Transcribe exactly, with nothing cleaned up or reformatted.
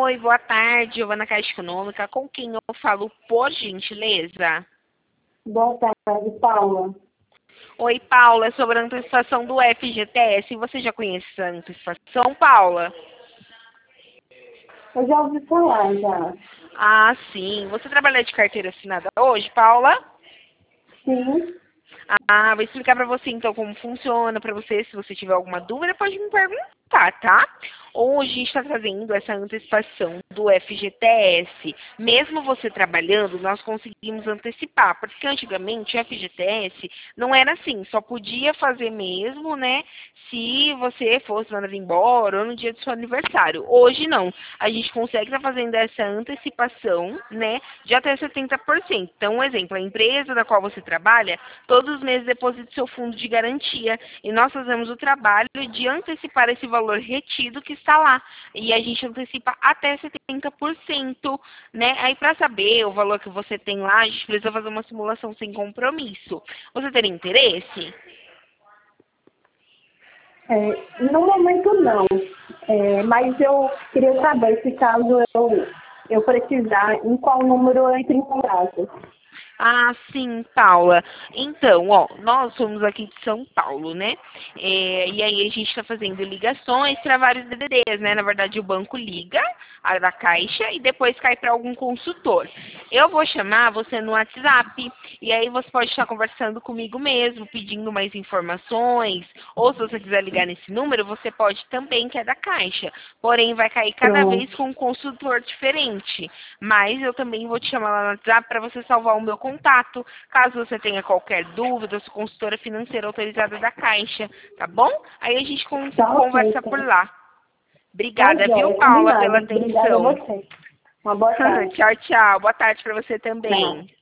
Oi, boa tarde, Giovana Caixa Econômica. Com quem eu falo, por gentileza? Boa tarde, Paula. Oi, Paula, é sobre a antecipação do F G T S. Você já conhece essa antecipação, Paula? Eu já ouvi falar, já. Ah, sim. Você trabalha de carteira assinada hoje, Paula? Sim. Ah, vou explicar pra você então como funciona, pra você, se você tiver alguma dúvida, pode me perguntar, tá? Hoje a gente está fazendo essa antecipação do F G T S. Mesmo você trabalhando, nós conseguimos antecipar, porque antigamente o F G T S não era assim, só podia fazer mesmo, né, se você fosse mandado embora ou no dia do seu aniversário. Hoje não, a gente consegue estar fazendo essa antecipação, né, de até setenta por cento. Então, um exemplo, a empresa da qual você trabalha, todos os meses deposita seu fundo de garantia e nós fazemos o trabalho de antecipar esse valor retido que está lá. E a gente antecipa até setenta por cento, né? Aí para saber o valor que você tem lá, a gente precisa fazer uma simulação sem compromisso. Você teria interesse? É, no momento, não. É, mas eu queria saber se caso eu, eu precisar, em qual número eu entro em contato. Ah, sim, Paula. Então, ó, nós somos aqui de São Paulo, né? É, e aí a gente está fazendo ligações para vários D D Ds, né? Na verdade, o banco liga a da Caixa e depois cai para algum consultor. Eu vou chamar você no WhatsApp e aí você pode estar conversando comigo mesmo, pedindo mais informações, ou se você quiser ligar nesse número, você pode também, que é da Caixa. Porém, vai cair cada vez Pronto. com um consultor diferente. Mas eu também vou te chamar lá no WhatsApp para você salvar o meu contato, caso você tenha qualquer dúvida, eu sou consultora financeira autorizada da Caixa, tá bom? Aí a gente con- Tá ok, conversa por então. lá. Tá Obrigada, viu, jóia, Paula, combinado. pela Obrigada a atenção. você. Uma boa tarde. Tchau, tchau. Boa tarde para você Tchau. também.